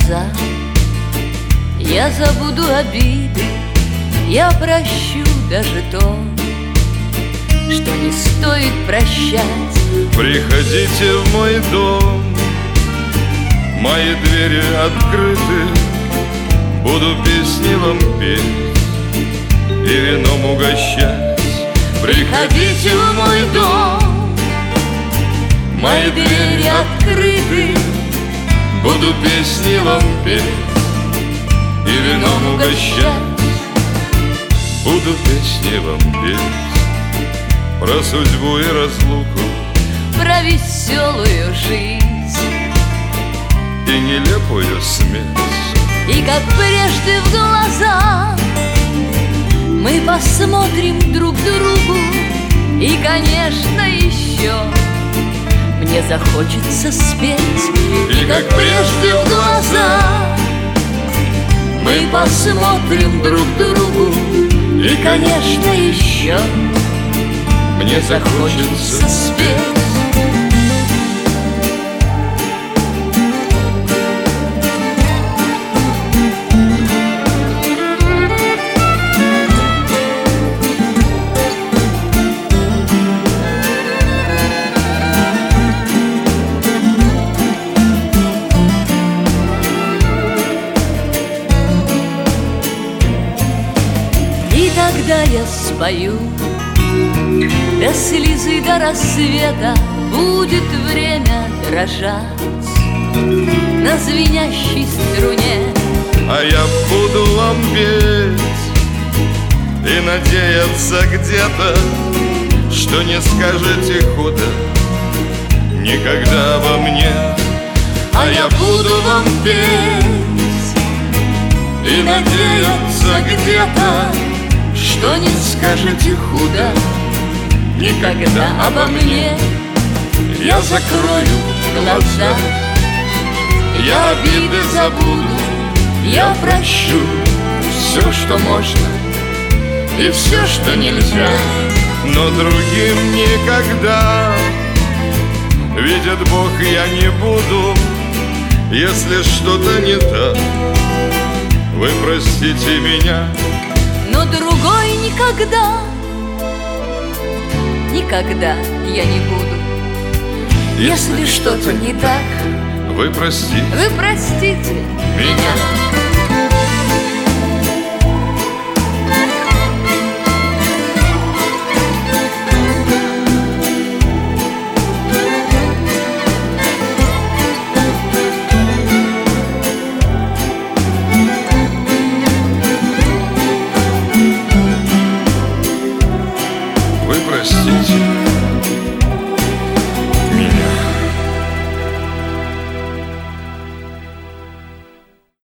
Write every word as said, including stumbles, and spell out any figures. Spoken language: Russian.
глаза. Я забуду обиды, я прощу даже то, что не стоит прощать. Приходите в мой дом, мои двери открыты, буду песни вам петь и вином угощать. Приходите в мой дом, мои двери открыты, буду песни вам петь и вином угощать. Буду песни вам петь про судьбу и разлуку, про веселую жизнь и нелепую смерть. И как прежде в глаза мы посмотрим друг другу, и, конечно, еще мне захочется спеть. И как прежде в глаза мы посмотрим друг другу, и, конечно, еще мне захочется спеть. И тогда я спою до слезы, до рассвета. Будет время дрожать на звенящей струне, а я буду вам петь и надеяться где-то, что не скажете худо никогда обо мне. А я буду вам петь и надеяться где-то, что не скажете худо никогда обо мне. Я закрою глаза, я обиды забуду, я прощу все, что можно, и все, что нельзя. но другим никогда. Видит Бог, я не буду, если что-то не так, вы простите меня. Но другой никогда, никогда я не буду, если что-то не так, вы простите вы простите меня.